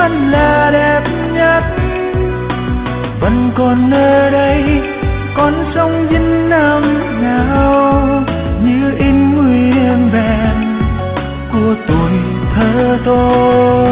vẫn là đẹp nhất. Vẫn còn ở đây, còn sống những năm nào như in nguyên vẹn của tuổi thơ tôi.